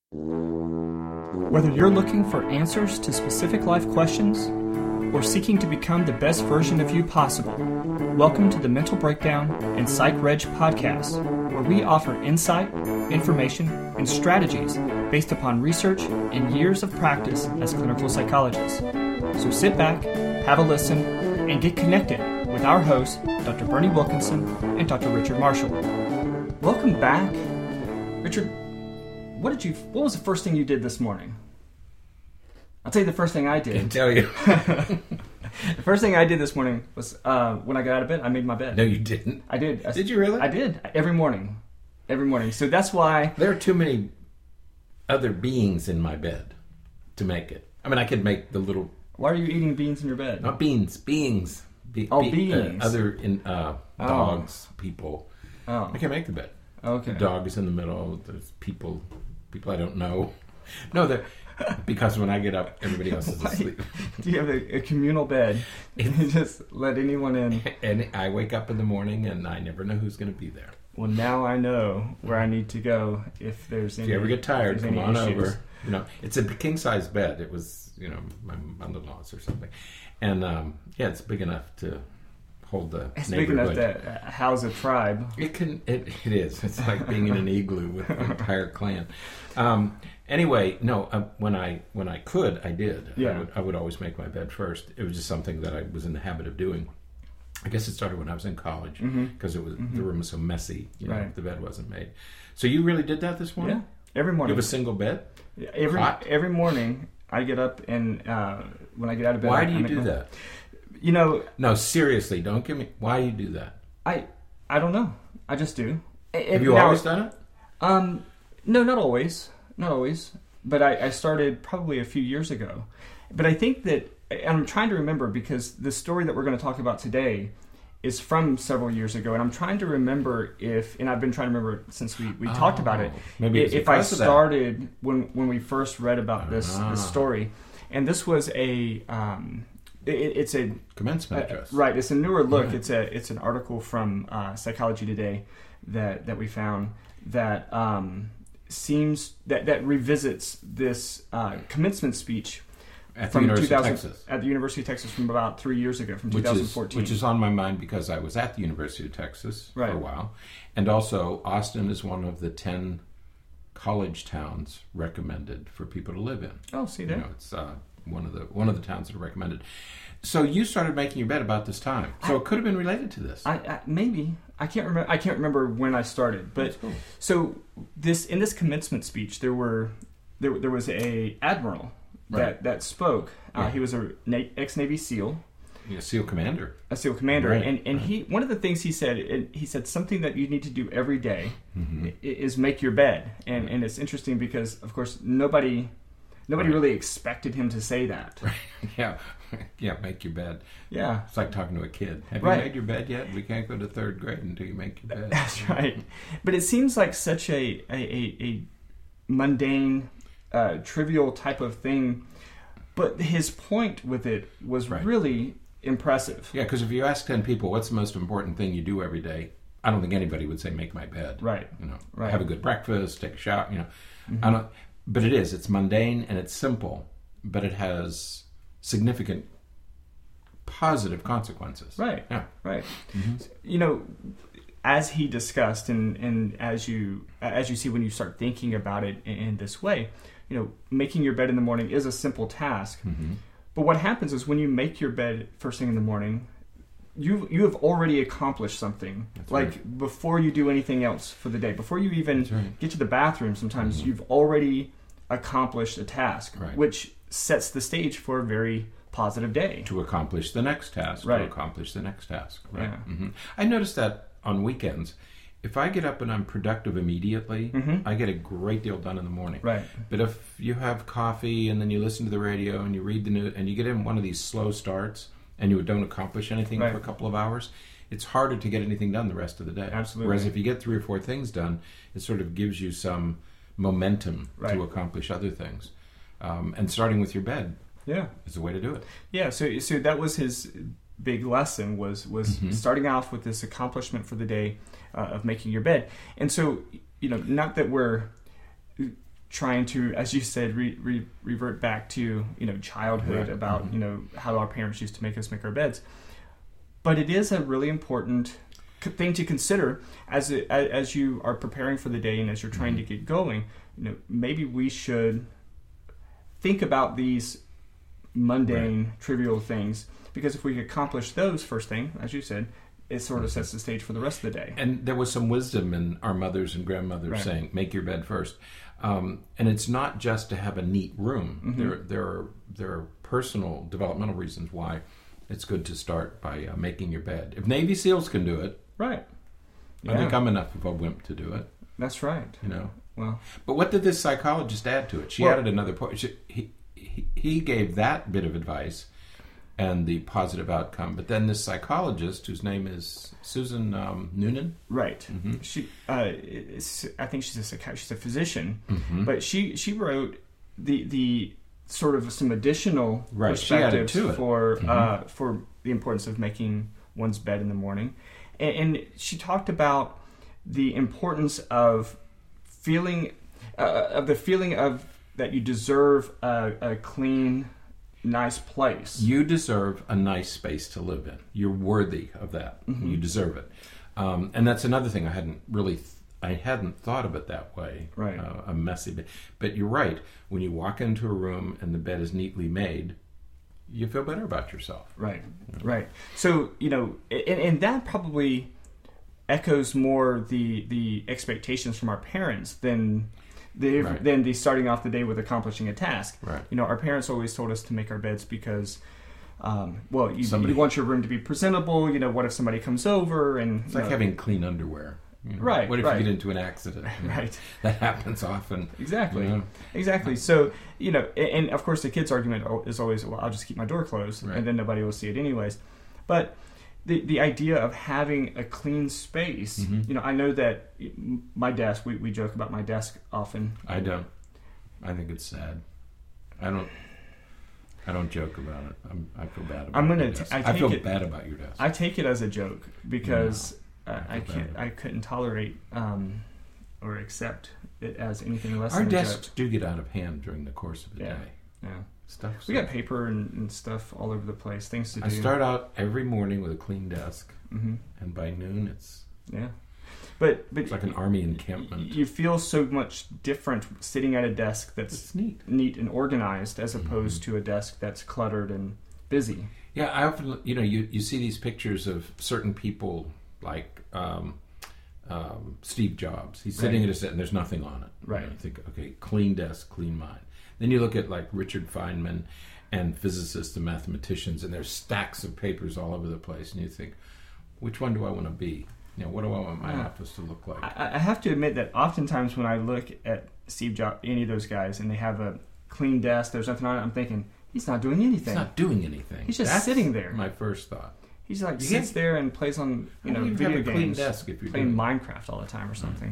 Whether you're looking for answers to specific life questions or seeking to become the best version of you possible, welcome to the Mental Breakdown and Psych Reg podcast, where we offer insight, information, and strategies based upon research and years of practice as clinical psychologists. So sit back, have a listen, and get connected with our hosts, Dr. Bernie Wilkinson and Dr. Richard Marshall. Welcome back. Richard, what was the first thing you did this morning? I'll tell you the first thing I did. I can tell you. The first thing I did this morning was when I got out of bed, I made my bed. No, you didn't. I did. Did you really? I did. Every morning. So that's why... There are too many other beings in my bed to make it. I mean, I could make the little... Why are you eating beans in your bed? Not beings, beings. Beings. Dogs, people. Oh. I can make the bed. Okay. The dog is in the middle. There's people I don't know. No, because when I get up, everybody else is asleep. Do you have a communal bed? And you just let anyone in? And I wake up in the morning and I never know who's going to be there. Well, now I know where I need to go if there's any... If you ever get tired, come on issues. over. You know, it's a king-size bed. It was, my mother-in-law's or something. And, it's big enough to hold the It's neighborhood. big enough to house a tribe. It is. It's like being in an igloo with an entire clan. Anyway, no. When I could, I did. Yeah. I would always make my bed first. It was just something that I was in the habit of doing. I guess it started when I was in college because the room was so messy. Right. The bed wasn't made. So you really did that this morning? Yeah, every morning. You have a single bed? Every morning I get up and when I get out of bed... Why do you do that? No, seriously, don't give me... Why do you do that? I don't know. I just do. Have you always done it? No, not always. Not always. But I started probably a few years ago. But I think that... And I'm trying to remember because the story that we're going to talk about today is from several years ago. And I'm trying to remember and I've been trying to remember since we talked about it. Maybe if I started when we first read about this story. And this was it's a commencement address, right? It's a newer look. Right. It's an article from Psychology Today that we found that seems that revisits this commencement speech at the University of Texas. At the University of Texas from about 3 years ago, from 2014. Which is on my mind because I was at the University of Texas for a while, and also Austin is one of the 10 college towns recommended for people to live in. Oh, see there. It's one of the towns that are recommended. So you started making your bed about this time. So it could have been related to this. Maybe I can't remember. I can't remember when I started. But cool. So in this commencement speech, there was a admiral that spoke. He was a ex-Navy SEAL. Yeah, SEAL commander. A SEAL commander, right. and he one of the things he said something that you need to do every day is make your bed, and it's interesting because of course nobody really expected him to say that. Right. Yeah, make your bed. Yeah. It's like talking to a kid. Have you made your bed yet? We can't go to third grade until you make your bed. That's right. But it seems like such a mundane, trivial type of thing. But his point with it was really impressive. Yeah, because if you ask 10 people, what's the most important thing you do every day? I don't think anybody would say make my bed. Right. Have a good breakfast, take a shower, But it is. It's mundane and it's simple, but it has significant positive consequences. Right. Yeah. Right. Mm-hmm. As he discussed, and as you see when you start thinking about it in this way, making your bed in the morning is a simple task. Mm-hmm. But what happens is when you make your bed first thing in the morning, you have already accomplished something. That's like right. Before you do anything else for the day, before you even get to the bathroom, sometimes you've already accomplished a task, which sets the stage for a very positive day. To accomplish the next task. Right. To accomplish the next task. Right. Yeah. Mm-hmm. I noticed that on weekends. If I get up and I'm productive immediately, I get a great deal done in the morning. Right. But if you have coffee and then you listen to the radio and you read the news and you get in one of these slow starts and you don't accomplish anything for a couple of hours, it's harder to get anything done the rest of the day. Absolutely. Whereas if you get 3 or 4 things done, it sort of gives you some momentum to accomplish other things. And starting with your bed is the way to do it. Yeah, so that was his big lesson was starting off with this accomplishment for the day of making your bed. And so, not that we're trying to, as you said, revert back to, childhood, Right. about, how our parents used to make us make our beds. But it is a really important thing to consider as you are preparing for the day and as you're trying to get going. Maybe we should think about these mundane, trivial things, because if we accomplish those first thing, as you said, it sort of sets the stage for the rest of the day. And there was some wisdom in our mothers and grandmothers saying, make your bed first. And it's not just to have a neat room. There are personal developmental reasons why it's good to start by making your bed. If Navy SEALs can do it, Right. I think I'm enough of a wimp to do it. That's right. Well, but what did this psychologist add to it? She added another point. He gave that bit of advice and the positive outcome, but then this psychologist, whose name is Susan Noonan, right? She, I think she's a psychiatrist, she's a physician, but she wrote the sort of some additional perspectives for the importance of making one's bed in the morning, and she talked about the importance of feeling of that you deserve a clean, nice place. You deserve a nice space to live in. You're worthy of that. You deserve it, and that's another thing I hadn't thought of it that way. Right, a messy bed. But you're right. When you walk into a room and the bed is neatly made, you feel better about yourself. Right, right. So and that probably echoes more the expectations from our parents than the starting off the day with accomplishing a task. Right. Our parents always told us to make our beds because, you want your room to be presentable. What if somebody comes over and it's like having clean underwear. Right. What if you get into an accident? Right. That happens often. Exactly. Exactly. So and of course the kids' argument is always, well, I'll just keep my door closed, and then nobody will see it anyways. But the idea of having a clean space, I know that my desk, we joke about my desk often. I don't. I think it's sad. I don't joke about it. I feel bad about your desk. I feel bad about your desk. I take it as a joke because I couldn't tolerate or accept it as anything less than a joke. Our desks joke. do get out of hand during the course of the day. Yeah. Stuff. We got paper and stuff all over the place, things to do. I start out every morning with a clean desk, and by noon it's it's like an army encampment. You feel so much different sitting at a desk that's neat and organized as opposed to a desk that's cluttered and busy. Yeah, I often you see these pictures of certain people like Steve Jobs. He's sitting at a set and there's nothing on it. Right. And you think, okay, clean desk, clean mind. Then you look at like Richard Feynman and physicists and mathematicians, and there's stacks of papers all over the place, and you think, which one do I want to be? What do I want my office to look like? I have to admit that oftentimes when I look at Steve Jobs, any of those guys, and they have a clean desk, there's nothing on it, I'm thinking, he's not doing anything. He's not doing anything. He's just sitting there. My first thought. He's like sits there and plays on video have a games, clean desk if you're playing doing Minecraft all the time or something.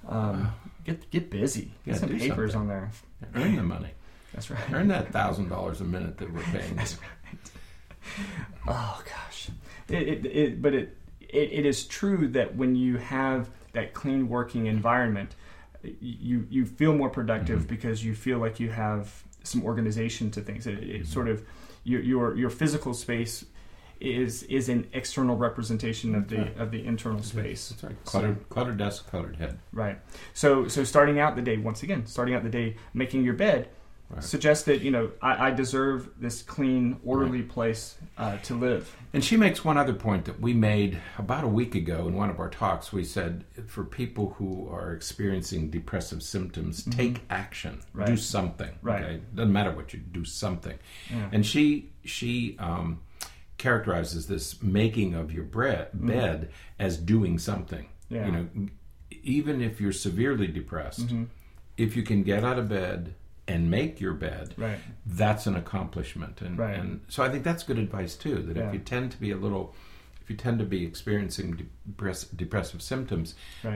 Get busy. Get some papers on there. Earn the money. That's right. Earn that $1,000 a minute that we're paying. That's right. Oh gosh, but it is true that when you have that clean working environment, you feel more productive because you feel like you have some organization to things. It sort of your physical space is an external representation of the internal space. That's right. Cluttered desk, cluttered head. Right. So starting out the day, making your bed suggests that I deserve this clean, orderly place to live. And she makes one other point that we made about a week ago in one of our talks. We said for people who are experiencing depressive symptoms, take action, do something. Right. Okay? Doesn't matter what you do, something. Yeah. And she characterizes this making of your bed as doing something. Yeah. Even if you're severely depressed, if you can get out of bed and make your bed, that's an accomplishment. And so I think that's good advice too, that if you tend to be experiencing depressive symptoms,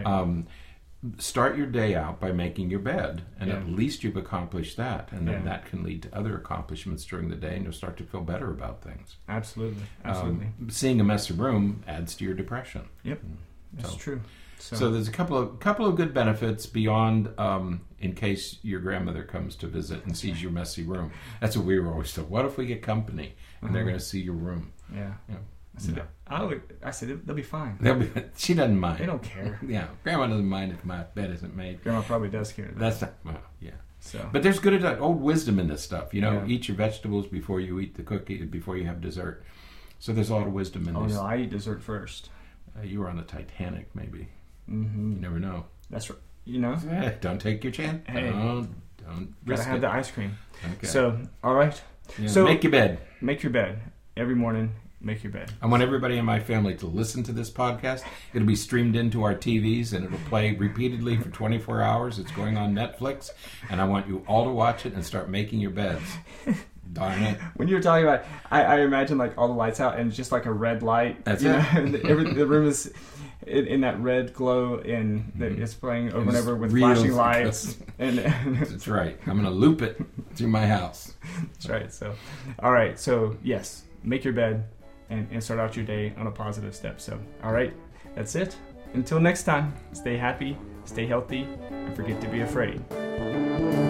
start your day out by making your bed, and at least you've accomplished that, and then that can lead to other accomplishments during the day, and you'll start to feel better about things. Absolutely. Seeing a messy room adds to your depression. Yep, that's true. So there's a couple of good benefits beyond in case your grandmother comes to visit and sees your messy room. That's what we were always told. What if we get company and they're going to see your room? Yeah. I said they'll be fine. She doesn't mind. They don't care. Yeah, Grandma doesn't mind if my bed isn't made. Grandma probably does care. That's not. Well, yeah. So. But there's good old wisdom in this stuff. Eat your vegetables before you eat the cookie, before you have dessert. So there's a lot of wisdom in this. Oh no, I eat dessert first. You were on the Titanic, maybe. Mm-hmm. You never know. That's right. Don't take your chance. Hey, don't risk gotta have the ice cream. Okay. So, all right. Yeah, so make your bed. Make your bed every morning. Make your bed. I want everybody in my family to listen to this podcast. It'll be streamed into our TVs and it'll play repeatedly for 24 hours. It's going on Netflix, and I want you all to watch it and start making your beds. Darn it. When you were talking about it, I imagine like all the lights out and just like a red light. That's it. The room is in that red glow, and it's playing over and over with flashing lights. That's right. I'm going to loop it through my house. That's right. So, all right. So, yes, make your bed and start out your day on a positive step. So, all right. That's it. Until next time, stay happy, stay healthy, and forget to be afraid.